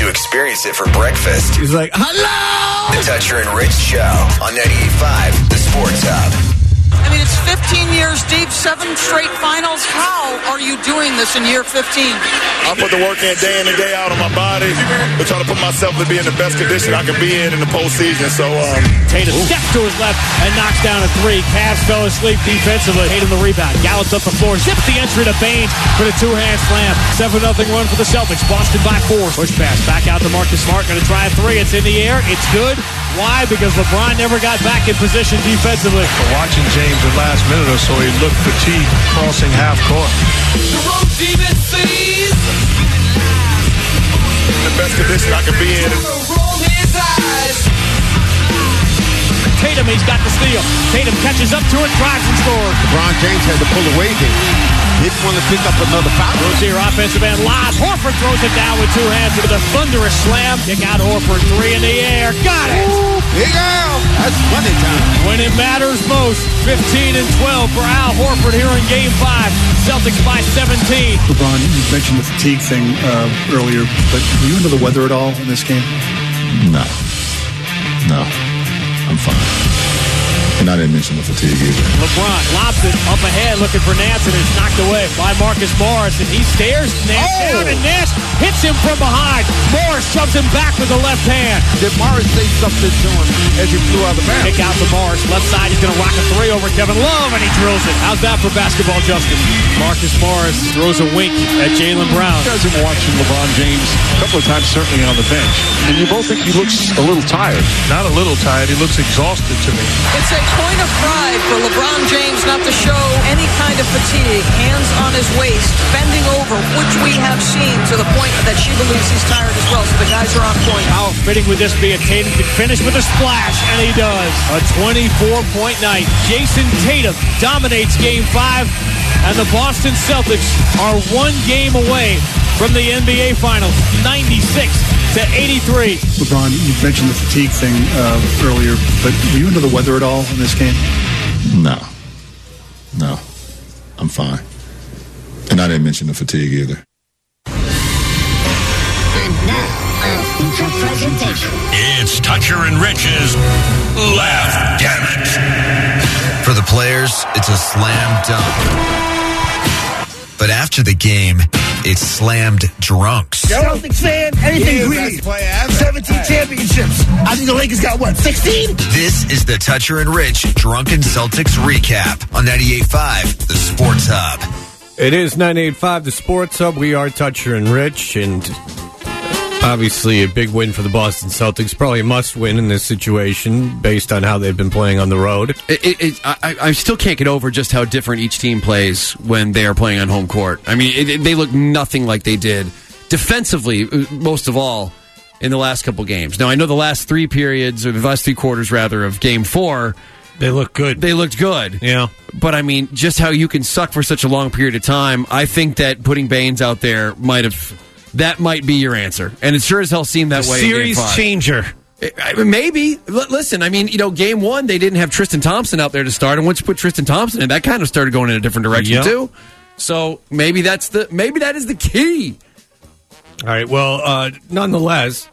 to experience it for breakfast. He's like, hello! The Toucher and Rich Show on 98.5, The Sports Hub. I mean, it's 15 years deep, 7 straight finals. How are you doing this in year 15? I put the work in day and day out on my body. But trying to put myself to be in the best condition I can be in the postseason. So, Tatum steps to his left and knocks down a 3. Cavs fell asleep defensively. Tatum the rebound. Gallops up the floor. Zips the entry to Baines for the two-hand slam. 7-0 run for the Celtics. Boston by 4. Push pass. Back out to Marcus Smart. Going to try a 3. It's in the air. It's good. Why? Because LeBron never got back in position defensively. Watching James the last minute or so, he looked fatigued crossing half court. the best condition I can be in. Tatum, he's got the steal. Tatum catches up to it, drives and scores. LeBron James had to pull away there. Didn't want to pick up another foul. Rozier offensive end live. Horford throws it down with 2 hands with a thunderous slam. Kick out Horford, 3 in the air. Got it! Big Al. That's money time. When it matters most, 15 and 12 for Al Horford here in Game 5. Celtics by 17. LeBron, you mentioned the fatigue thing earlier, but were you under the weather at all in this game? No. I'm fine. And I didn't mention the fatigue either. LeBron lobs it up ahead looking for Nance, and it's knocked away by Marcus Morris. And he stares Nance down, and Nance hits him from behind. Morris shoves him back with the left hand. Did Morris say something to him as he flew out of the bounds? Kick out to Morris. Left side, he's going to rock a 3 over Kevin Love, and he drills it. How's that for basketball justice? Marcus Morris throws a wink at Jaylen Brown. You guys have been watching LeBron James a couple of times, certainly on the bench. And you both think he looks a little tired. Not a little tired. He looks exhausted to me. It's a point of pride for LeBron James not to show any kind of fatigue. Hands on his waist, bending over, which we have seen to the point that she believes he's tired as well. So the guys are on point. How fitting would this be? Tatum can finish with a splash, and he does. A 24-point night. Jason Tatum dominates Game 5, and the Boston Celtics are 1 game away from the NBA Finals, 96-83. LeBron, you mentioned the fatigue thing earlier, but were you under the weather at all in this game? No. I'm fine. And I didn't mention the fatigue either. And now, a feature presentation. It's Toucher and Rich's Laugh Damn It. For the players, it's a slam dunk. But after the game, it's slammed drunks. Celtics fan, anything greedy. 17 championships. I think the Lakers got, 16? This is the Toucher and Rich Drunken Celtics Recap on 98.5, The Sports Hub. It is 98.5, The Sports Hub. We are Toucher and Rich, and obviously a big win for the Boston Celtics. Probably a must-win in this situation based on how they've been playing on the road. I still can't get over just how different each team plays when they are playing on home court. I mean, they look nothing like they did defensively, most of all, in the last couple games. Now, I know the last 3 periods, or the last 3 quarters, rather, of Game 4, they look good. They looked good. Yeah. But, I mean, just how you can suck for such a long period of time, I think that putting Baines out there that might be your answer. And it sure as hell seemed that way. Series changer. Maybe. Listen, I mean, Game 1, they didn't have Tristan Thompson out there to start. And once you put Tristan Thompson in, that kind of started going in a different direction, too. So maybe that is the key. All right, well, nonetheless,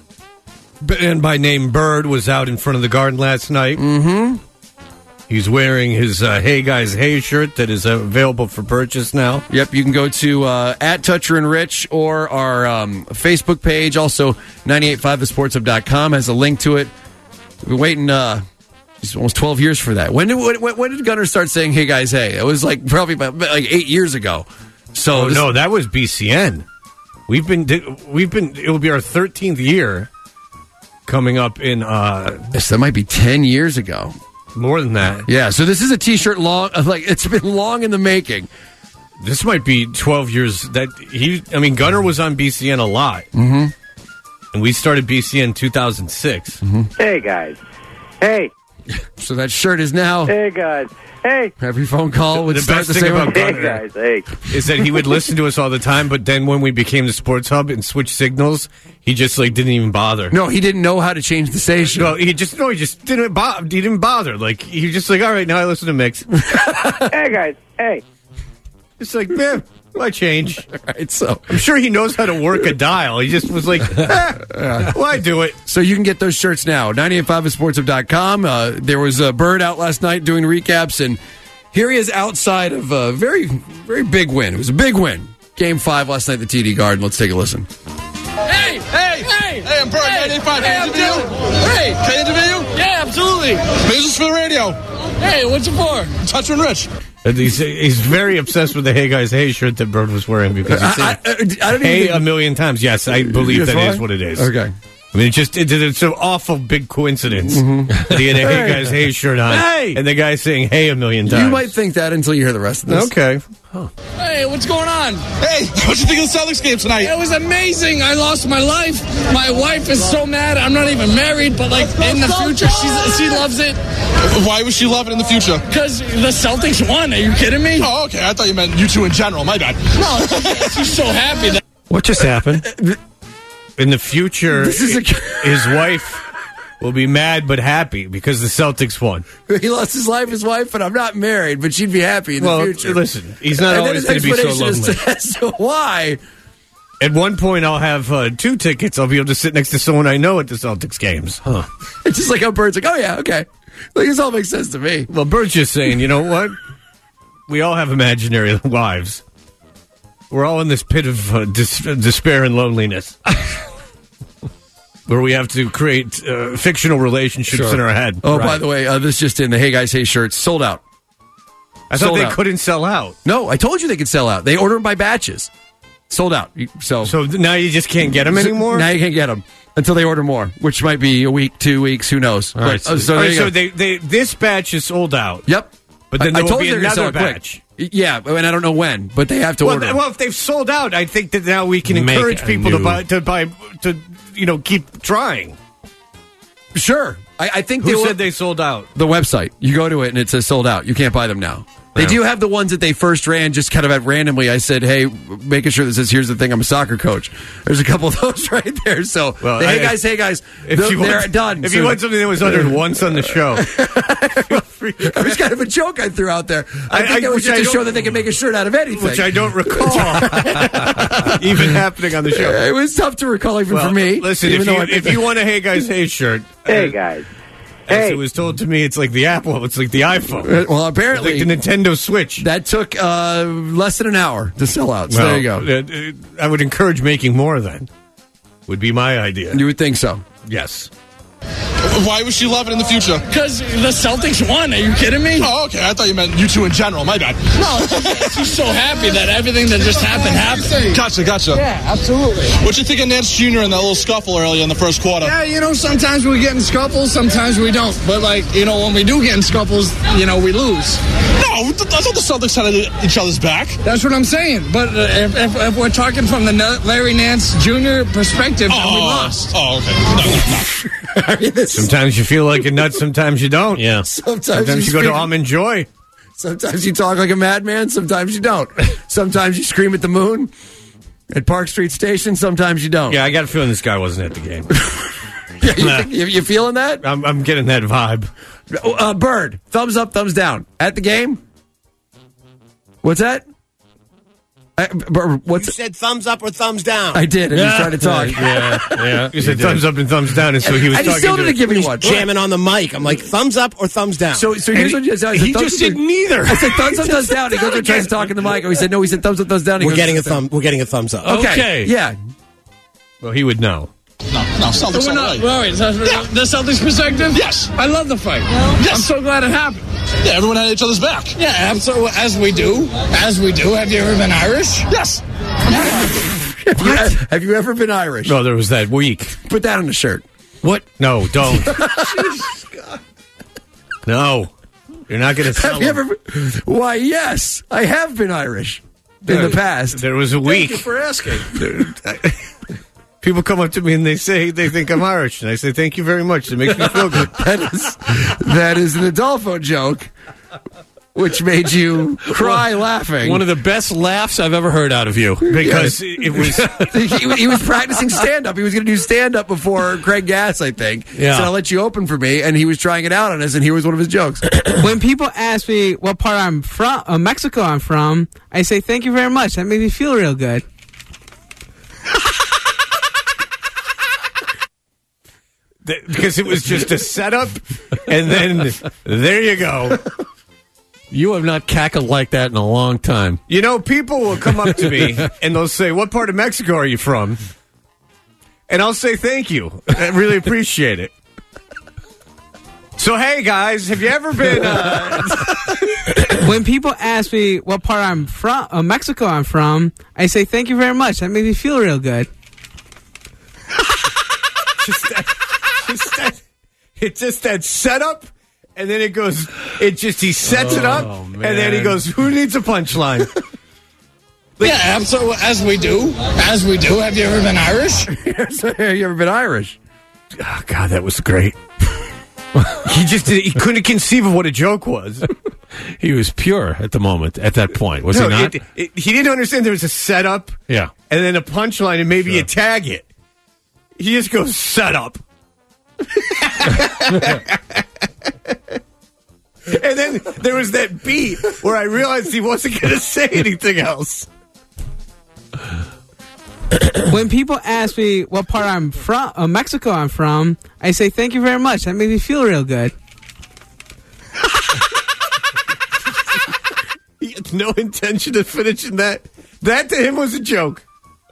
and by name Bird was out in front of the Garden last night. Mm-hmm. He's wearing his Hey Guys Hey shirt that is available for purchase now. Yep, you can go to at Toucher and Rich or our Facebook page. Also, 985thesportshub.com has a link to it. We've been waiting almost 12 years for that. When did Gunnar start saying Hey Guys Hey? It was probably about 8 years ago. So no, that was BCN. We've been. It will be our 13th year coming up in. Yes, that might be 10 years ago. More than that. Yeah. So this is a T-shirt long. It's been long in the making. This might be 12 years. Gunnar was on BCN a lot, mm-hmm. and we started BCN in 2006. Mm-hmm. Hey guys. Hey. So that shirt is now. Hey guys. Hey. Every phone call would start the same. About Gunnar, hey guys, hey. Is that he would listen to us all the time, but then when we became the Sports Hub and switched signals, he just didn't even bother. No, he didn't know how to change the station. No, he just didn't bother. He didn't bother. He was just all right, now I listen to Mix. Hey guys, hey. It's man, Why change? Right, so I'm sure he knows how to work a dial. He just was like, why do it? So you can get those shirts now. 985sportshub.com. There was a Bird out last night doing recaps, and here he is outside of a very, very big win. It was a big win. Game 5 last night at the TD Garden. Let's take a listen. Hey, I'm Bird, 985. Can I interview you? Hey, can I interview you? Yeah, absolutely. Business for the radio. Hey, what's it for? Toucher and Rich. He's very obsessed with the Hey Guys Hey shirt that Bird was wearing because he said hey a million times. Yes, I believe that is what it is. Okay. I mean, it's an awful big coincidence that he had a Hey Guys Hey shirt on, and the guy saying hey a million times. You might think that until you hear the rest of this. Okay. Huh. Hey, what's going on? Hey, what'd you think of the Celtics game tonight? It was amazing. I lost my life. My wife is so mad. I'm not even married, but like in the future, she loves it. Why would she love it in the future? Because the Celtics won. Are you kidding me? Oh, okay. I thought you meant you two in general. My bad. No, she's so happy that. What just happened? In the future, his wife will be mad but happy because the Celtics won. He lost his life, his wife, but I'm not married, but she'd be happy in the future. Listen, he's not always going to be so lonely. As to why? At one point, I'll have 2 tickets. I'll be able to sit next to someone I know at the Celtics games. Huh. It's just like how Bird's like, oh, yeah, okay. Like, this all makes sense to me. Well, Bird's just saying, you know what? We all have imaginary lives. We're all in this pit of despair and loneliness. Where we have to create fictional relationships in our head. Oh, right. By the way, this just in, the Hey Guys Hey shirts sold out. I thought they couldn't sell out. No, I told you they could sell out. They order them by batches. Sold out. So now you just can't get them anymore? Now you can't get them until they order more, which might be a week, 2 weeks, who knows. All right, so this batch is sold out. Yep. But then there will be another batch. Yeah, and I don't know when, but they have to order. Well, if they've sold out, I think that now we can encourage people to keep trying. Sure. I think Who said they sold out? The website. You go to it and it says sold out. You can't buy them now. They do have the ones that they first ran just kind of at randomly. I said, hey, making sure that says, here's the thing, I'm a soccer coach. There's a couple of those right there. So, hey guys, they're done. If you want something that was uttered once on the show. It was kind of a joke I threw out there. I think it was just to show that they can make a shirt out of anything. Which I don't recall even happening on the show. It was tough to recall even for me. Listen, if you want a Hey Guys Hey shirt. Hey guys. As it was told to me, it's like the Apple, it's like the iPhone. Well, apparently. It's like the Nintendo Switch. That took less than an hour to sell out. So there you go. I would encourage making more then. Would be my idea. You would think so? Yes. Why would she love it in the future? Because the Celtics won. Are you kidding me? Oh, okay. I thought you meant you two in general. My bad. No, she's so happy that everything that just happened. Gotcha. Yeah, absolutely. What'd you think of Nance Jr. in that little scuffle earlier in the first quarter? Yeah, sometimes we get in scuffles, sometimes we don't. But, when we do get in scuffles, we lose. No, I thought the Celtics had each other's back. That's what I'm saying. But if we're talking from the Larry Nance Jr. perspective, then we lost. Oh, okay. No. Sometimes you feel like a nut, sometimes you don't. Yeah. Sometimes you go to Almond Joy. Sometimes you talk like a madman, sometimes you don't. Sometimes you scream at the moon at Park Street Station, sometimes you don't. Yeah, I got a feeling this guy wasn't at the game. You feeling that? I'm getting that vibe. Bird, thumbs up, thumbs down. At the game? What's that? You said thumbs up or thumbs down. I did, and he was trying to talk. Yeah. You said thumbs up and thumbs down, and so he was talking. And he still didn't give me one. Jamming on the mic. I'm like, thumbs up or thumbs down. So here's what you said. He just did neither. I said thumbs up, thumbs down. He goes and tries to talk in the mic. And he said, no, he said thumbs up, thumbs down. We're getting a thumbs up. Okay. Yeah. Well, he would know. No, Celtics all right. The Celtics perspective? Yes. I love the fight. Yes. I'm so glad it happened. Yeah, everyone had each other's back. Yeah, absolutely. As we do. Have you ever been Irish? Yes. Have you ever been Irish? No, there was that week. Put that on the shirt. What? No, don't. No. You're not going to sell them. Why, yes. I have been Irish in the past. There was a week. Thank you for asking. People come up to me and they think I'm Irish, and I say thank you very much. It makes me feel good. That is an Adolfo joke. which made you cry laughing. One of the best laughs I've ever heard out of you. Because it was... he was practicing stand-up. He was going to do stand-up before Craig Gass, I think. Yeah. So I'll let you open for me, and he was trying it out on us, and here was one of his jokes. When people ask me what part I'm from, Mexico I'm from, I say, thank you very much. That made me feel real good. Because it was just a setup, and then there you go. You have not cackled like that in a long time. You know, people will come up to me, and they'll say, what part of Mexico are you from? And I'll say, thank you. I really appreciate it. So, hey, guys, have you ever been... When people ask me what part I'm from, Mexico I'm from, I say, thank you very much. That made me feel real good. It's just that setup, and then it goes, he sets it up, and then he goes, who needs a punchline? Yeah, so as we do. Have you ever been Irish? Have you ever been Irish? Oh, God, that was great. He couldn't conceive of what a joke was. He was pure at the moment, at that point, was he not? He didn't understand there was a setup, yeah, and then a punchline, and maybe you tag it. He just goes, setup. And then there was that beat where I realized he wasn't going to say anything else. When people ask me what part I'm from, Mexico I'm from, I say, thank you very much. That made me feel real good. He had no intention of finishing that. That to him was a joke.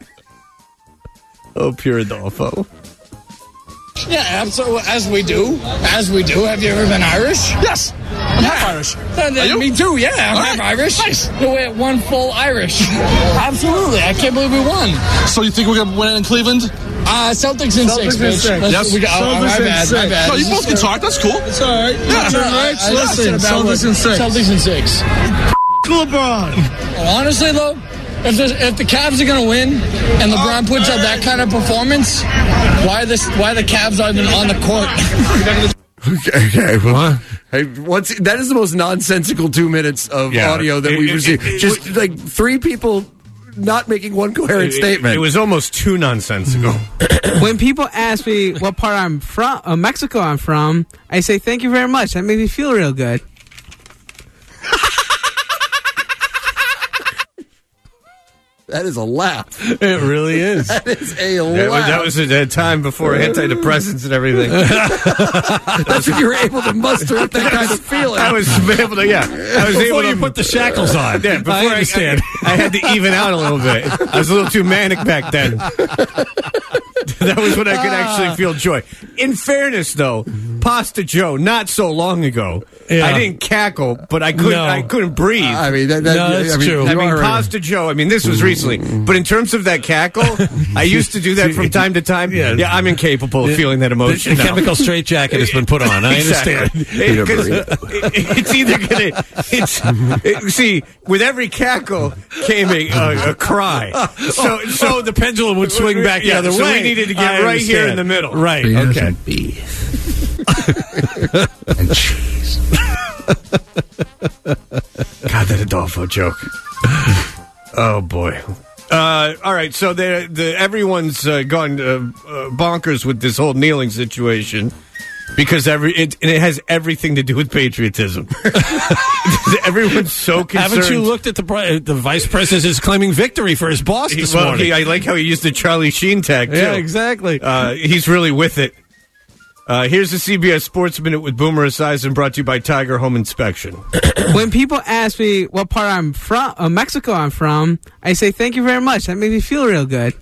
Oh, pure Adolfo. Yeah, so as we do. Have you ever been Irish? Yes, I'm half Irish. Me too, yeah, I'm half Irish. Nice. We went one full Irish. Absolutely, I can't believe we won. So you think we're going to win in Cleveland? Celtics in six, bitch. Yes. My bad. No, you both can talk, that's cool. It's all right. Yeah. Listen, Celtics in six. Celtics in six. LeBron. Honestly, though, if the Cavs are going to win and LeBron puts up that kind of performance, why the Cavs aren't even on the court? Okay, well, hey, that is the most nonsensical 2 minutes of audio that we've received. Just like three people not making one coherent statement. It was almost too nonsensical. When people ask me what part I'm from, Mexico I'm from, I say, thank you very much. That made me feel real good. That is a laugh. It really is. That is a laugh. That was a time before antidepressants and everything. That's when you were able to muster up that kind of feeling. I was able to, Before you put the shackles on. Yeah, before I understand. I had to even out a little bit. I was a little too manic back then. That was when I could actually feel joy. In fairness, though, Pasta Joe, not so long ago, I didn't cackle, but I couldn't breathe. I mean, that's true. I mean, Pasta Joe, this was recently. But in terms of that cackle, I used to do that from time to time. Yeah, I'm incapable of feeling that emotion The now. chemical straitjacket has been put on. I understand. It's either going to... See, with every cackle came a cry. So the pendulum would swing back the other way. So we needed to get right here in the middle. Right. Okay. Beef. And cheese. God, that Adolfo joke. Oh, boy. All right, so everyone's gone bonkers with this whole kneeling situation because it has everything to do with patriotism. Everyone's so concerned. Haven't you looked at the vice president is claiming victory for his boss this morning? I like how he used the Charlie Sheen tag, too. Yeah, exactly. He's really with it. Here's the CBS Sports Minute with Boomer Esiason, brought to you by Tiger Home Inspection. When people ask me what part I'm from, Mexico I'm from, I say, thank you very much. That made me feel real good.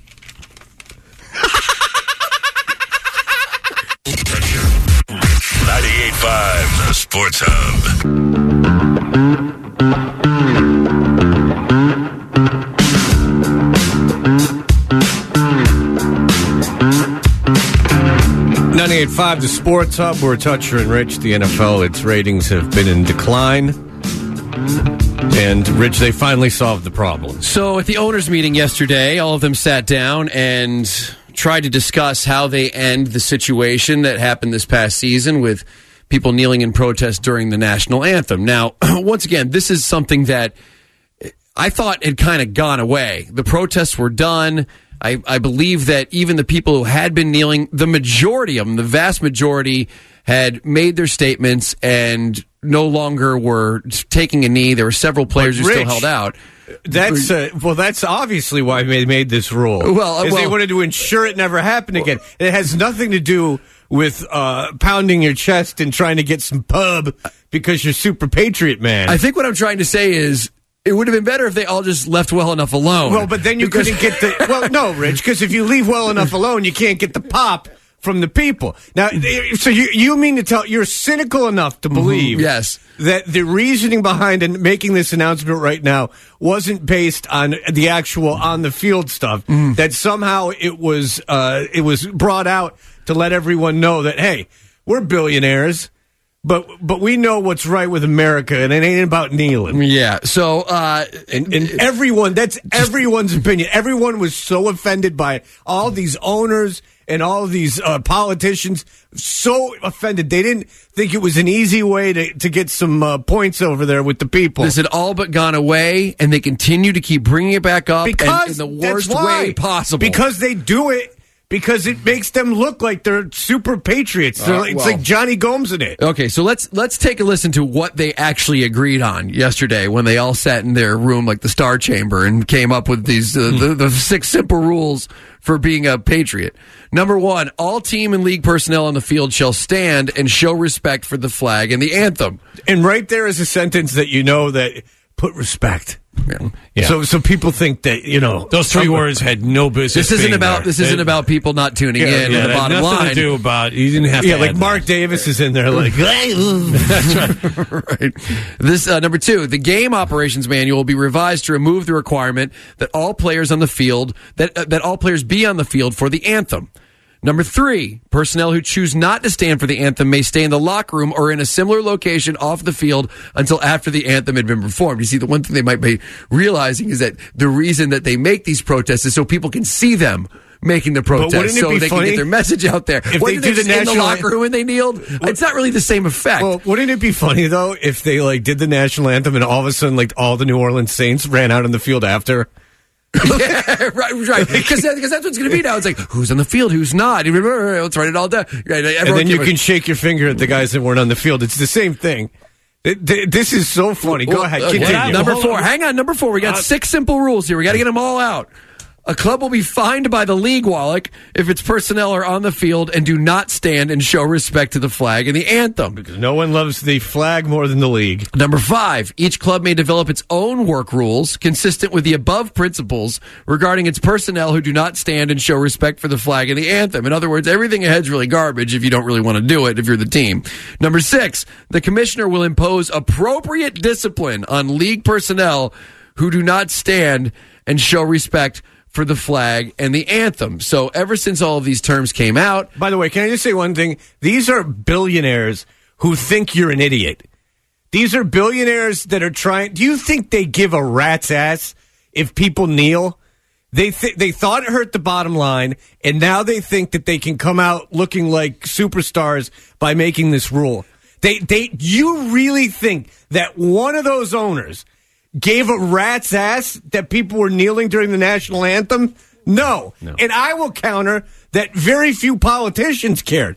98.5, the Sports Hub. .98.5 the Sports Hub. We're Toucher and Rich. The NFL, its ratings have been in decline. And, Rich, they finally solved the problem. So at the owners' meeting yesterday, all of them sat down and tried to discuss how they end the situation that happened this past season with people kneeling in protest during the national anthem. Now, once again, this is something that I thought had kind of gone away. The protests were done. I believe that even the people who had been kneeling, the majority of them, the vast majority, had made their statements and no longer were taking a knee. There were several players who still held out. That's obviously why they made this rule. Because they wanted to ensure it never happened again. It has nothing to do with pounding your chest and trying to get some pub because you're super patriot, man. I think what I'm trying to say is it would have been better if they all just left well enough alone. Well, but then you couldn't get the... Well, no, Rich, because if you leave well enough alone, you can't get the pop from the people. Now, so you mean to tell... You're cynical enough to believe yes, that the reasoning behind making this announcement right now wasn't based on the actual on-the-field stuff, that somehow it was brought out to let everyone know that, hey, we're billionaires, but we know what's right with America, and it ain't about kneeling. Yeah, so... and everyone, that's everyone's opinion. Everyone was so offended by all these owners and all these politicians, so offended. They didn't think it was an easy way to get some points over there with the people. This had all but gone away, and they continue to keep bringing it back up in the worst way possible. Because they do it. Because it makes them look like they're super patriots. It's like Johnny Gomes in it. Okay, so let's take a listen to what they actually agreed on yesterday when they all sat in their room like the Star Chamber and came up with these the 6 simple rules for being a patriot. Number 1, all team and league personnel on the field shall stand and show respect for the flag and the anthem. And right there is a sentence that you know that put respect. Yeah. So people think that, those 3 words had no business. This isn't about people not tuning in. Yeah, the bottom nothing line to do about you didn't have to. Yeah, like Mark Davis is in there, like that's right. Right. This number 2, the game operations manual will be revised to remove the requirement that all players on the field that all players be on the field for the anthem. Number 3, personnel who choose not to stand for the anthem may stay in the locker room or in a similar location off the field until after the anthem had been performed. You see, the one thing they might be realizing is that the reason that they make these protests is so people can see them making the protest, so they can get their message out there. If they do in the locker room and they kneeled, it's not really the same effect. Well, wouldn't it be funny, though, if they did the national anthem and all of a sudden all the New Orleans Saints ran out on the field after? Yeah, right. Because that's what it's going to be now. It's like, who's on the field, who's not? Let's write it all down. And then you can shake your finger at the guys that weren't on the field. It's the same thing. This is so funny. Go ahead. Continue. Number 4. Hang on. Number 4. We got 6 simple rules here. We got to get them all out. A club will be fined by the league, Wallach, if its personnel are on the field and do not stand and show respect to the flag and the anthem. Because no one loves the flag more than the league. Number 5, each club may develop its own work rules consistent with the above principles regarding its personnel who do not stand and show respect for the flag and the anthem. In other words, everything ahead's really garbage if you don't really want to do it if you're the team. Number 6, the commissioner will impose appropriate discipline on league personnel who do not stand and show respect for the flag and the anthem. So ever since all of these terms came out... By the way, can I just say one thing? These are billionaires who think you're an idiot. These are billionaires that are trying... Do you think they give a rat's ass if people kneel? They thought it hurt the bottom line, and now they think that they can come out looking like superstars by making this rule. You really think that one of those owners gave a rat's ass that people were kneeling during the national anthem? No. And I will counter that very few politicians cared.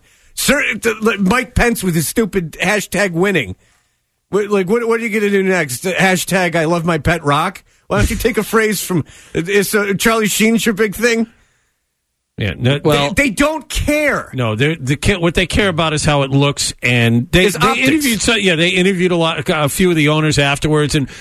Mike Pence with his stupid hashtag winning. What are you going to do next? Hashtag I love my pet rock? Why don't you take a phrase from... Is Charlie Sheen's your big thing? Yeah, no, well, they don't care. No, what they care about is how it looks, and they interviewed a few of the owners afterwards, and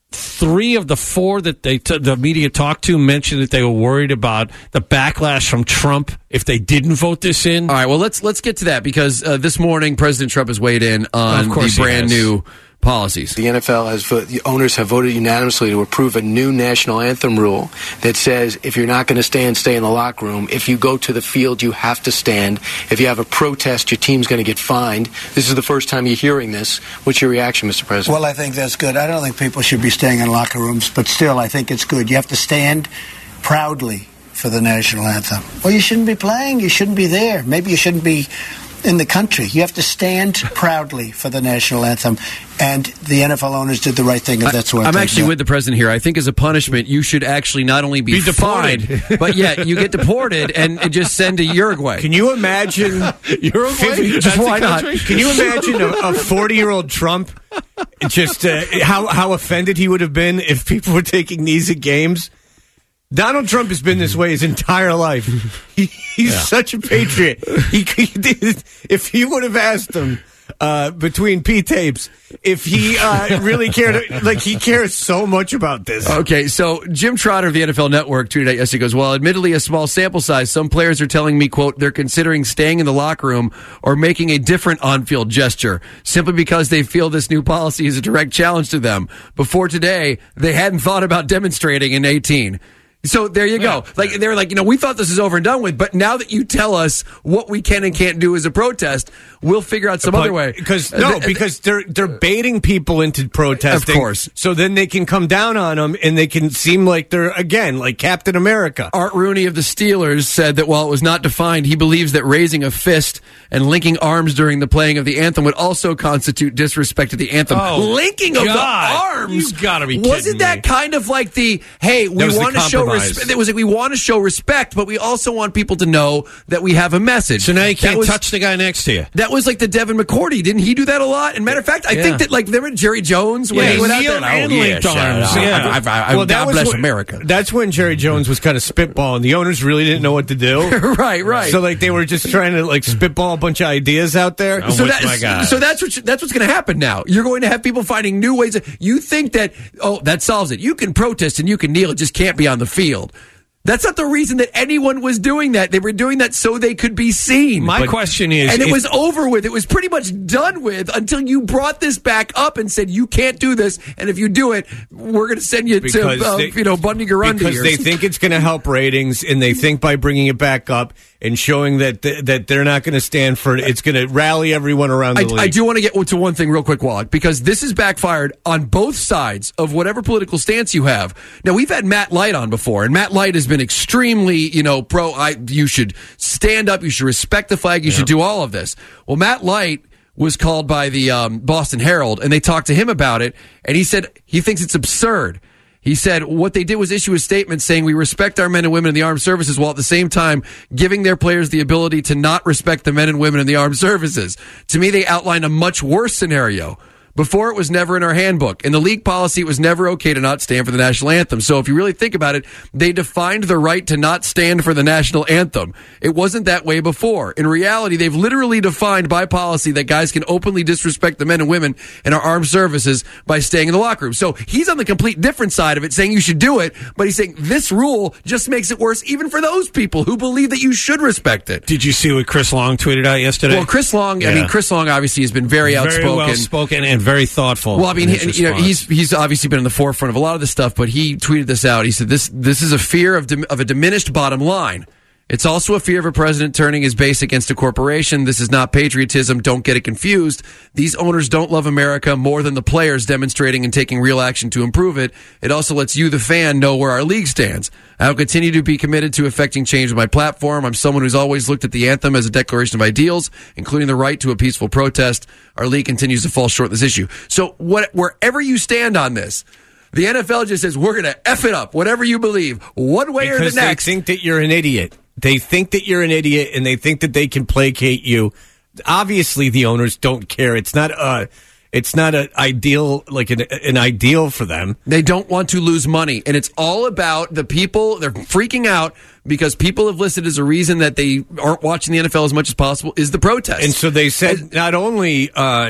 3 of the 4 that the media talked to mentioned that they were worried about the backlash from Trump if they didn't vote this in. All right, well, let's get to that because this morning President Trump has weighed in on the brand new policies. The NFL the owners have voted unanimously to approve a new national anthem rule that says if you're not going to stand, stay in the locker room. If you go to the field, you have to stand. If you have a protest, your team's going to get fined. This is the first time you're hearing this. What's your reaction, Mr. President? Well, I think that's good. I don't think people should be staying in locker rooms, but still, I think it's good. You have to stand proudly for the national anthem. Well, you shouldn't be playing. You shouldn't be there. Maybe you shouldn't be in the country. You have to stand proudly for the national anthem. And the NFL owners did the right thing, and that's what I'm actually with the president here. I think as a punishment, you should actually not only be fined, but yet you get deported and just send to Uruguay. Can you imagine Uruguay? Just why not? Can you imagine a 40-year-old Trump? Just how offended he would have been if people were taking these at games. Donald Trump has been this way his entire life. He's such a patriot. If he would have asked him between P-tapes, if he really cared, like he cares so much about this. Okay, so Jim Trotter of the NFL Network tweeted out yesterday, goes, well, admittedly a small sample size, some players are telling me, quote, they're considering staying in the locker room or making a different on-field gesture simply because they feel this new policy is a direct challenge to them. Before today, they hadn't thought about demonstrating in 2018. So there you go. They were like, we thought this is over and done with, but now that you tell us what we can and can't do as a protest, we'll figure out some other way. Because they're baiting people into protesting. Of course. So then they can come down on them and they can seem like they're, again, like Captain America. Art Rooney of the Steelers said that while it was not defined, he believes that raising a fist and linking arms during the playing of the anthem would also constitute disrespect to the anthem. Linking of the arms? You've got to be kidding Wasn't that kind of like the, hey, we want to show respect? It was like, we want to show respect, but we also want people to know that we have a message. So now you can't touch the guy next to you. That was like the Devin McCourty. Didn't he do that a lot? And matter of fact, I think that like remember Jerry Jones when he went out there and linked arms. God bless America. That's when Jerry Jones was kind of spitballing. The owners really didn't know what to do. Right. So like they were just trying to like spitball a bunch of ideas out there. So that's what's going to happen now. You're going to have people finding new ways. You think that that solves it. You can protest and you can kneel. It just can't be on the field. That's not the reason that anyone was doing that. They were doing that so they could be seen. My question is... And it was over with. It was pretty much done with until you brought this back up and said, you can't do this, and if you do it, we're going to send you to Bundy Garundy. Because they think it's going to help ratings, and they think by bringing it back up and showing that they're not going to stand for it, it's going to rally everyone around the league. I do want to get to one thing real quick, Wallach, because this has backfired on both sides of whatever political stance you have. Now, we've had Matt Light on before, and Matt Light has been extremely, you should stand up, you should respect the flag, you should do all of this. Well, Matt Light was called by the Boston Herald, and they talked to him about it, and he said he thinks it's absurd. He said what they did was issue a statement saying we respect our men and women in the armed services while at the same time giving their players the ability to not respect the men and women in the armed services. To me, they outlined a much worse scenario. Before, it was never in our handbook. In the league policy, it was never okay to not stand for the national anthem. So if you really think about it, they defined the right to not stand for the national anthem. It wasn't that way before. In reality, they've literally defined by policy that guys can openly disrespect the men and women in our armed services by staying in the locker room. So he's on the complete different side of it, saying you should do it, but he's saying this rule just makes it worse even for those people who believe that you should respect it. Did you see what Chris Long tweeted out yesterday? Well, Chris Long obviously has been very outspoken. Very well-spoken and very thoughtful. Well, I mean, he's obviously been in the forefront of a lot of this stuff, but he tweeted this out. He said, this is a fear of a diminished bottom line. It's also a fear of a president turning his base against a corporation. This is not patriotism. Don't get it confused. These owners don't love America more than the players demonstrating and taking real action to improve it. It also lets you, the fan, know where our league stands. I will continue to be committed to effecting change with my platform. I'm someone who's always looked at the anthem as a declaration of ideals, including the right to a peaceful protest. Our league continues to fall short of this issue. So wherever you stand on this, the NFL just says, we're going to F it up, whatever you believe, one way or the next. Because they think that you're an idiot. They think that you're an idiot, and they think that they can placate you. Obviously, the owners don't care. It's not an ideal, like an ideal for them. They don't want to lose money, and it's all about the people. They're freaking out because people have listed as a reason that they aren't watching the NFL as much as possible is the protest. And so they said not only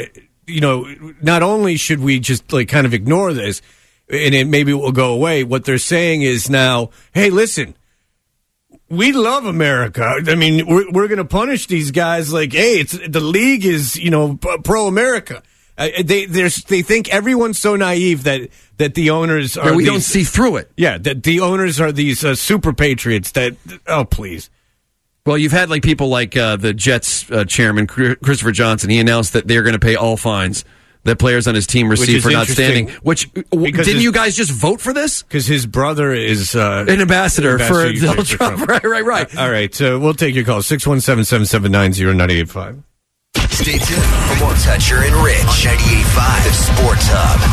should we just like kind of ignore this, and it maybe will go away. What they're saying is now, hey, listen. We love America. I mean, we're going to punish these guys like, hey, the league is, pro-America. They think everyone's so naive that the owners are. We don't see through it. Yeah, that the owners are these super patriots. Please. Well, you've had people like the Jets chairman Christopher Johnson. He announced that they're going to pay all fines that players on his team receive for not standing. Didn't you guys just vote for this? Because his brother is an ambassador for Donald Trump. Right. All right, so we'll take your call. 617-779-0985. Stay tuned for more Toucher and Rich on 98.5 The Sports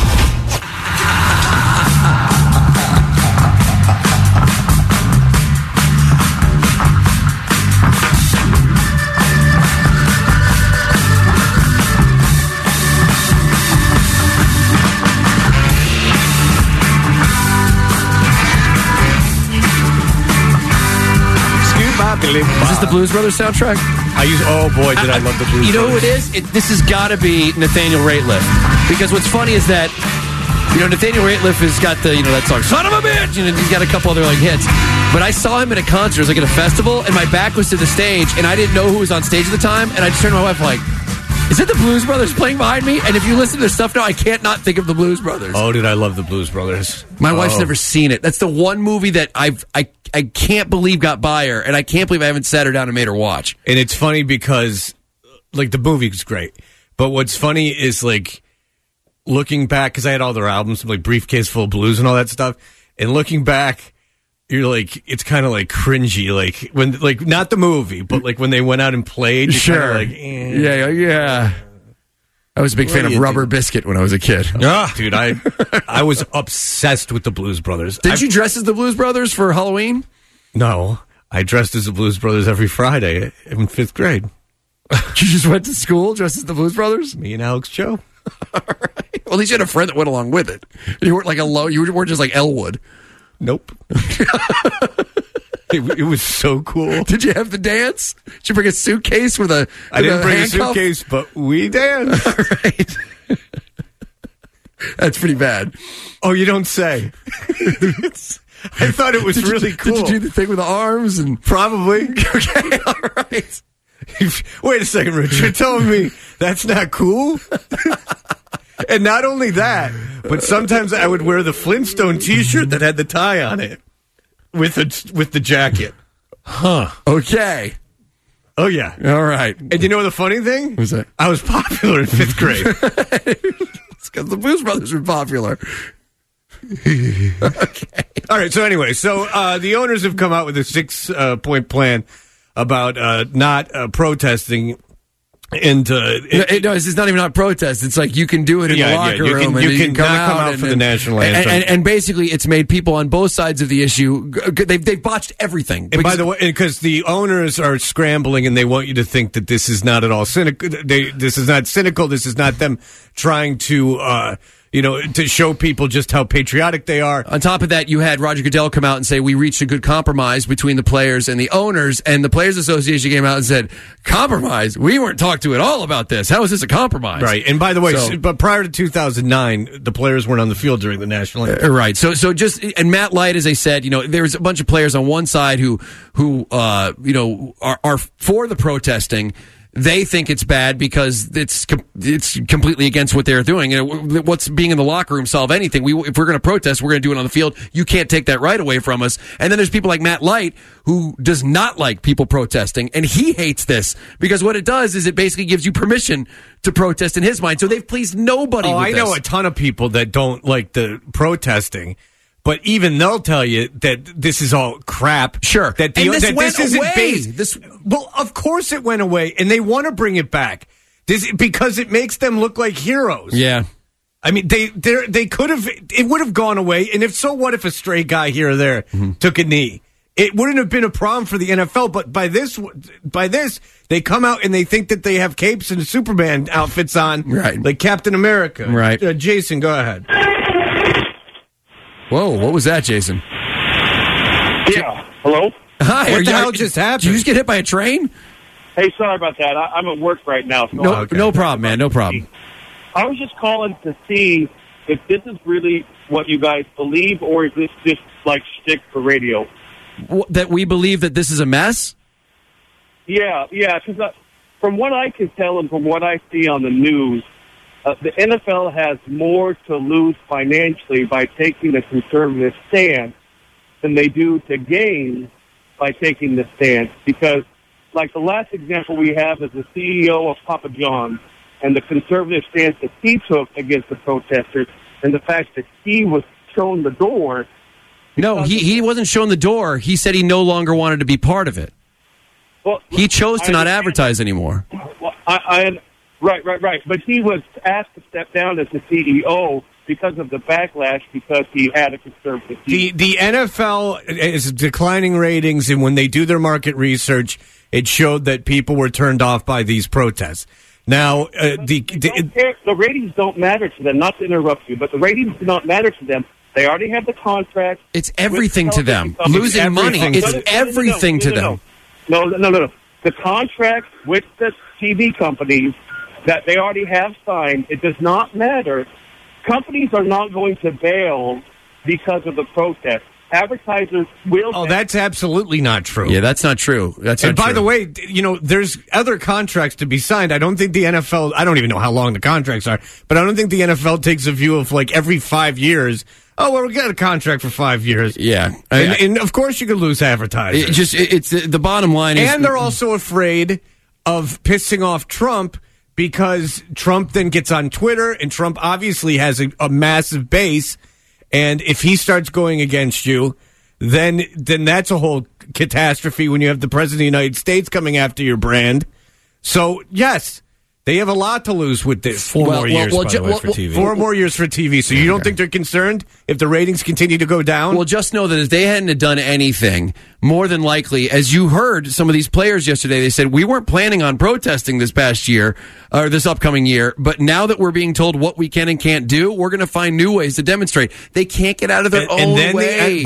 Hub. Is this the Blues Brothers soundtrack? Oh boy, did I love the Blues Brothers. You know who it is? This has got to be Nathaniel Rateliff. Because what's funny is that, Nathaniel Rateliff has got that song, Son of a Bitch! He's got a couple other hits. But I saw him at a concert, it was at a festival, and my back was to the stage, and I didn't know who was on stage at the time, and I just turned to my wife is it the Blues Brothers playing behind me? And if you listen to their stuff now, I can't not think of the Blues Brothers. Oh, did I love the Blues Brothers. My wife's never seen it. That's the one movie that I can't believe got by her, and I can't believe I haven't sat her down and made her watch. And it's funny because, the movie was great. But what's funny is, looking back, because I had all their albums, Briefcase Full of Blues and all that stuff, and looking back, you're it's kind of cringy, when not the movie, but when they went out and played. Sure. Yeah. I was a big fan of Rubber Biscuit when I was a kid. Dude, I was obsessed with the Blues Brothers. Did you dress as the Blues Brothers for Halloween? No, I dressed as the Blues Brothers every Friday in 5th grade. You just went to school dressed as the Blues Brothers? Me and Alex Joe. All right. Well, at least you had a friend that went along with it. You weren't you weren't just like Elwood. Nope. It was so cool. Did you have the dance? Did you bring a suitcase with a I didn't bring handcuff? a suitcase, but we danced. All right. That's pretty bad. Oh, you don't say. I thought it was really cool. Did you do the thing with the arms? And Probably. Okay, all right. Wait a second, Rich. You're telling me that's not cool? And not only that, but sometimes I would wear the Flintstone T-shirt that had the tie on it. With the jacket. Huh. Okay. Oh, yeah. All right. And you know the funny thing? What's that? I was popular in 5th grade. It's because the Blues Brothers were popular. Okay. All right. So anyway, the owners have come out with a 6-point plan about not protesting. And it's not even not protest. It's you can do it in the locker room. You can come out for the national anthem. And basically, it's made people on both sides of the issue. They've botched everything. And by the way, because the owners are scrambling, and they want you to think that this is not at all cynical. This is not cynical. This is not them trying to. To show people just how patriotic they are. On top of that, you had Roger Goodell come out and say, we reached a good compromise between the players and the owners, and the Players Association came out and said, compromise? We weren't talked to at all about this. How is this a compromise? Right. And by the way, but prior to 2009, the players weren't on the field during the national anthem. Right. So and Matt Light, as I said, there's a bunch of players on one side who are for the protesting. They think it's bad because it's completely against what they're doing. What's being in the locker room solve anything? If we're going to protest, we're going to do it on the field. You can't take that right away from us. And then there's people like Matt Light who does not like people protesting, and he hates this because what it does is it basically gives you permission to protest in his mind. So they've pleased nobody. Oh, I know a ton of people that don't like the protesting. But even they'll tell you that this is all crap. Sure. That this isn't based. Well, of course it went away, and they want to bring it back because it makes them look like heroes. Yeah. I mean, they could have. It would have gone away, and if so, what if a stray guy here or there took a knee? It wouldn't have been a problem for the NFL. But by this, they come out and they think that they have capes and Superman outfits on, right? Like Captain America, right? Jason, go ahead. Whoa, what was that, Jason? Yeah. Hello? Hi. What the hell just happened? Did you just get hit by a train? Hey, sorry about that. I'm at work right now. So No problem, man. No problem. I was just calling to see if this is really what you guys believe, or is this just like shtick for radio? That we believe that this is a mess? Yeah, because from what I can tell and from what I see on the news, the NFL has more to lose financially by taking a conservative stance than they do to gain by taking the stance. Because, like the last example we have is the CEO of Papa John's and the conservative stance that he took against the protesters, and the fact that he was shown the door. No, he wasn't shown the door. He said he no longer wanted to be part of it. Well, he chose to not advertise anymore. Well, I Right. But he was asked to step down as the CEO because of the backlash because he had a conservative team. The NFL is declining ratings, and when they do their market research, it showed that people were turned off by these protests. Now, the ratings don't matter to them, not to interrupt you, but the ratings do not matter to them. They already have the contract. It's everything to them. Losing money, it's everything to them. No. The contract with the TV companies that they already have signed, it does not matter. Companies are not going to bail because of the protest. Advertisers will. Oh, that's absolutely not true. Yeah, that's not true. And by the way, there's other contracts to be signed. I don't think the NFL, I don't even know how long the contracts are, but I don't think the NFL takes a view of like every 5 years. Oh, well, we got a contract for 5 years. Yeah. And of course you could lose advertisers. It's the bottom line is. And they're also afraid of pissing off Trump because Trump then gets on Twitter, and Trump obviously has a massive base. And if he starts going against you, then that's a whole catastrophe when you have the President of the United States coming after your brand. So, yes, they have a lot to lose with this. 4 more years, by the way, for TV. 4 more years for TV. So you don't think they're concerned if the ratings continue to go down? Well, just know that if they hadn't done anything, more than likely, as you heard some of these players yesterday, they said, we weren't planning on protesting this past year, or this upcoming year, but now that we're being told what we can and can't do, we're going to find new ways to demonstrate. They can't get out of their own way.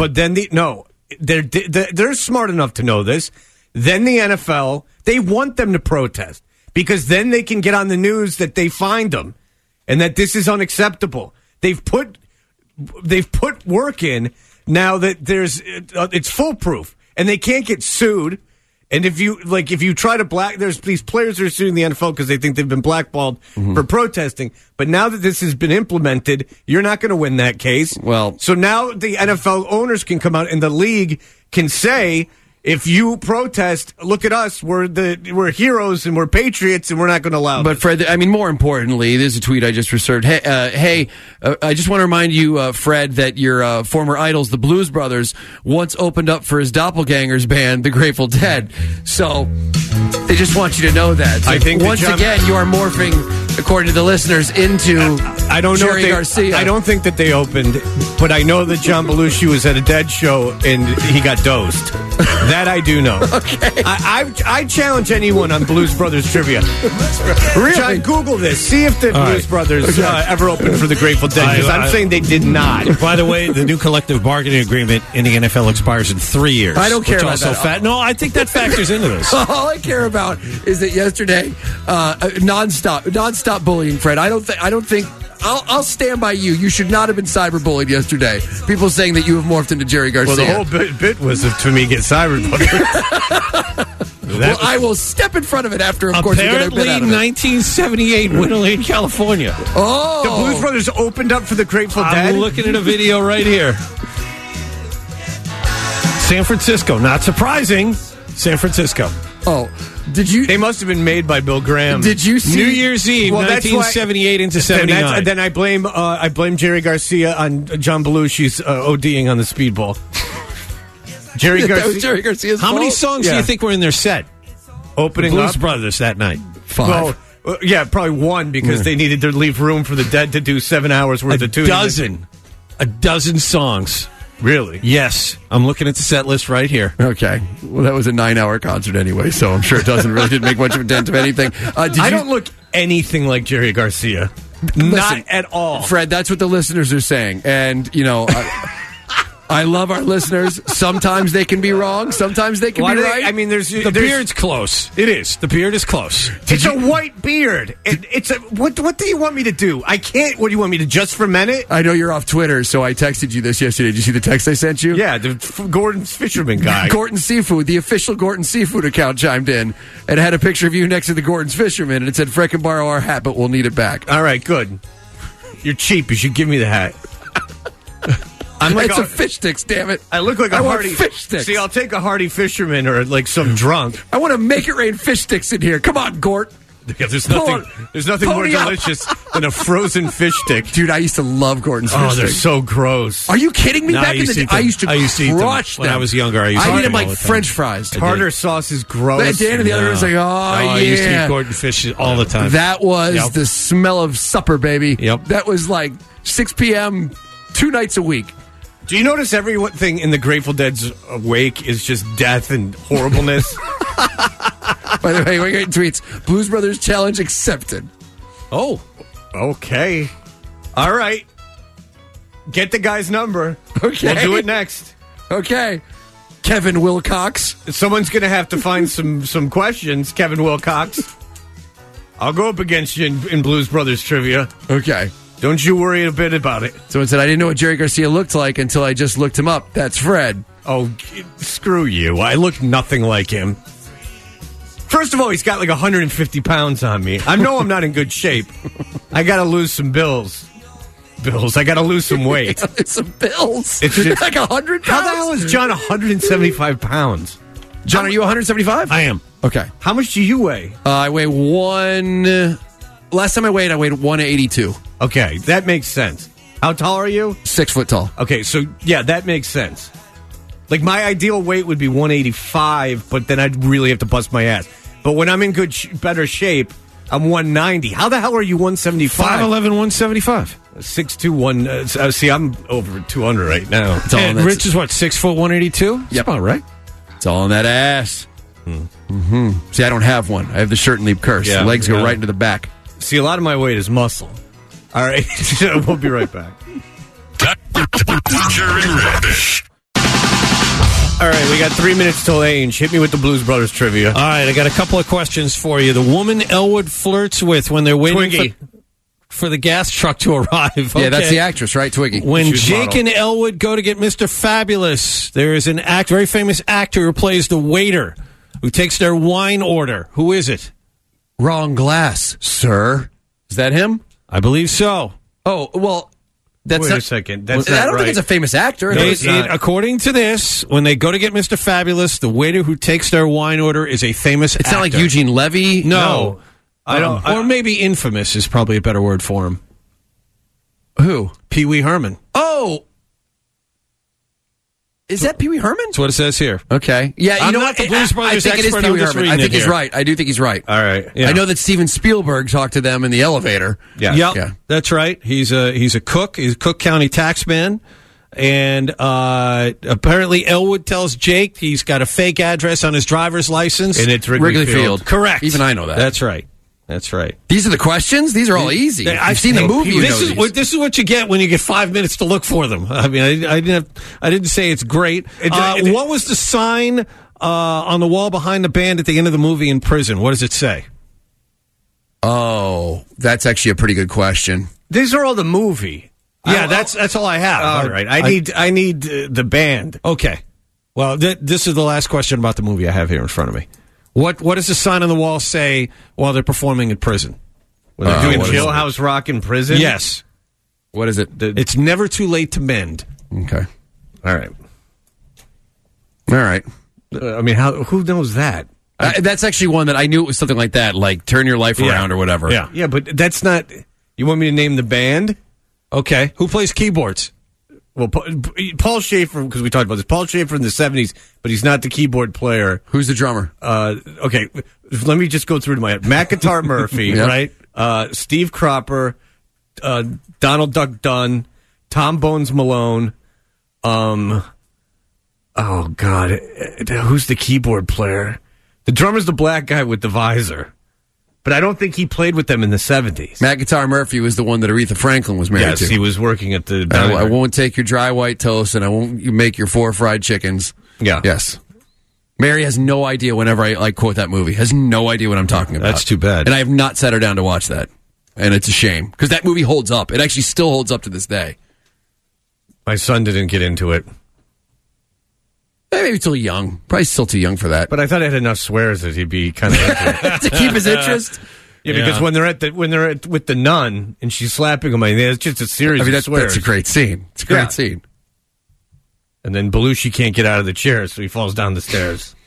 They're smart enough to know this. Then the NFL, they want them to protest, because then they can get on the news that they find them and that this is unacceptable. They've put work in now that it's foolproof, and they can't get sued. And if you try to there's these players that are suing the NFL because they think they've been blackballed for protesting. But now that this has been implemented, you're not going to win that case. Well, so now the NFL owners can come out and the league can say, if you protest, look at us. We're heroes and we're patriots, and we're not going to allow. But Fred, I mean, more importantly, there's a tweet I just reserved. Hey, I just want to remind you, Fred, that your former idols, the Blues Brothers, once opened up for his doppelgangers band, the Grateful Dead. So they just want you to know that. So I think once again, you are morphing, according to the listeners, into I don't know Jerry Garcia. I don't think that they opened, but I know that John Belushi was at a Dead show and he got dosed. That I do know. Okay. I challenge anyone on Blues Brothers trivia. Really? John, Google this. See if the Blues Brothers ever opened for the Grateful Dead, because I'm saying they did not. By the way, the new collective bargaining agreement in the NFL expires in 3 years. I don't care about that. No, I think that factors into this. All I care about is that yesterday, nonstop bullying, Fred. I don't think. I'll stand by you. You should not have been cyberbullied yesterday. People saying that you have morphed into Jerry Garcia. Well, the whole bit was to me get cyberbullied. Well, I will step in front of it after, of course, apparently, we get a bit out of it. 1978, Winter Lane, California. Oh, the Blues Brothers opened up for the Grateful Dead. I'm looking at a video right here. San Francisco, not surprising. San Francisco. Oh, did you? They must have been made by Bill Graham. Did you see New Year's Eve, 1978 into 79? Then I blame Jerry Garcia on John Belushi's ODing on the speedball. Jerry Garcia's How many fault? songs do you think were in their set? Opening Blues up? Brothers that night. 5. Well, yeah, probably 1 because they needed to leave room for the Dead to do 7 hours worth of tuning. A dozen songs. Really? Yes. I'm looking at the set list right here. Okay. Well, that was a 9-hour concert anyway, so I'm sure it didn't make much of a dent of anything. I don't look anything like Jerry Garcia. Not at all. Fred, that's what the listeners are saying. And, I love our listeners. Sometimes they can be wrong. Sometimes they can be right. I mean, the beard's close. It is. The beard is close. It's a white beard. What do you want me to do? I can't. What do you want me to just ferment it? I know you're off Twitter, so I texted you this yesterday. Did you see the text I sent you? Yeah, the Gordon's Fisherman guy. Gorton Seafood, the official Gorton Seafood account chimed in and had a picture of you next to the Gordon's Fisherman, and it said, Fred can borrow our hat, but we'll need it back. All right, good. You're cheap. You should give me the hat. It's a fish sticks, damn it. I look like a hearty fish sticks. See, I'll take a hearty fisherman or like some drunk. I want to make it rain fish sticks in here. Come on, Gort. Yeah, there's nothing more delicious than a frozen fish stick. Dude, I used to love Gordon's fish Oh, they're sticks. so gross. Are you kidding me? No, Back in the day, I used to crush them. When I was younger, I used to eat eat them them like all the time. French fries. Tartar sauce is gross. Dan and the other was like, I used to eat Gordon fish all the time. That was the smell of supper, baby. Yep. That was like 6 p.m. 2 nights a week. Do you notice everything in the Grateful Dead's wake is just death and horribleness? By the way, we're getting tweets. Blues Brothers challenge accepted. Oh, okay. All right. Get the guy's number. Okay. We'll do it next. Okay. Kevin Wilcox. Someone's going to have to find some questions, Kevin Wilcox. I'll go up against you in Blues Brothers trivia. Okay. Don't you worry a bit about it. Someone said, I didn't know what Jerry Garcia looked like until I just looked him up. That's Fred. Oh, screw you. I look nothing like him. First of all, he's got like 150 pounds on me. I know I'm not in good shape. I got to lose some bills. I got to lose some weight. Some bills? It's just, like 100 pounds? How the hell is John 175 pounds? John, are you 175? I am. Okay. How much do you weigh? I weigh last time I weighed 182. Okay, that makes sense. How tall are you? 6 foot tall. Okay, so yeah, that makes sense. Like my ideal weight would be 185, but then I'd really have to bust my ass. But when I'm in better shape, I'm 190. How the hell are you 175? 5'11", 175. 6'2", see, I'm over 200 right now. And Rich is what, 6 foot 182? Yep. About right. It's all in that ass. Mm-hmm. See, I don't have one. I have the shirt and leave curse. Yeah, the legs go right into the back. See, a lot of my weight is muscle. All right, we'll be right back. Toucher and Rich. All right, we got 3 minutes till Ainge. Hit me with the Blues Brothers trivia. All right, I got a couple of questions for you. The woman Elwood flirts with when they're waiting for the gas truck to arrive. Okay. Yeah, that's the actress, right? Twiggy. When Jake and Elwood go to get Mr. Fabulous, there is an very famous actor who plays the waiter who takes their wine order. Who is it? Wrong glass, sir. Is that him? I believe so. Oh, well, that's Wait not, a second. That's I not don't right. think it's a famous actor. According to this, when they go to get Mr. Fabulous, the waiter who takes their wine order is a famous It's actor. not like Eugene Levy. No. I don't. Or maybe infamous is probably a better word for him. Who? Pee Wee Herman. Oh. Is that Pee Wee Herman? That's what it says here. Okay. Yeah, I'm you know not what? the Blues Brothers I think it is expert, Pee I'm Wee just Herman. I reading think it he's here. right. I do think he's right. All right. Yeah. I know that Steven Spielberg talked to them in the elevator. Yeah. Yep, that's right. He's a cook. He's a Cook County taxman. And apparently Elwood tells Jake he's got a fake address on his driver's license. And it's Wrigley Field. Correct. Even I know that. That's right. That's right. These are the questions? These are all easy. I've seen the movie. This is what you get when you get 5 minutes to look for them. I mean, I didn't say it's great. What was the sign on the wall behind the band at the end of the movie in prison? What does it say? Oh, that's actually a pretty good question. These are all the movie. Yeah, that's all I have. All right. I need the band. Okay. Well, this is the last question about the movie I have here in front of me. What does the sign on the wall say while they're performing in prison? When they're doing Jailhouse Rock in prison? Yes. What is it? It's never too late to mend. Okay. All right. All right. I mean, who knows that? That's actually one that I knew it was something like that, like turn your life around or whatever. Yeah. Yeah, but that's not... You want me to name the band? Okay. Who plays keyboards? Well, Paul Schaefer, because we talked about this. Paul Schaefer in the 70s, but he's not the keyboard player. Who's the drummer? Okay, let me just go through to my head. Matt Guitar Murphy, Right. Steve Cropper, Donald Duck Dunn, Tom Bones Malone. Oh, God. Who's the keyboard player? The drummer's the black guy with the visor. But I don't think he played with them in the 70s. Matt Guitar Murphy was the one that Aretha Franklin was married to. Yes, he was working at the I diner. won't take your dry white toast, and I won't make your 4 fried chickens. Yeah. Yes. Mary has no idea whenever I quote that movie. Has no idea what I'm talking about. That's too bad. And I have not sat her down to watch that. And it's a shame. Because that movie holds up. It actually still holds up to this day. My son didn't get into it. Maybe still young. Probably still too young for that. But I thought it had enough swears that he'd be kind of into it. To keep his interest? Yeah, because when they're with the nun and she's slapping him, I mean, it's just a series of swears. That's a great scene. It's a great scene. And then Belushi can't get out of the chair, so he falls down the stairs.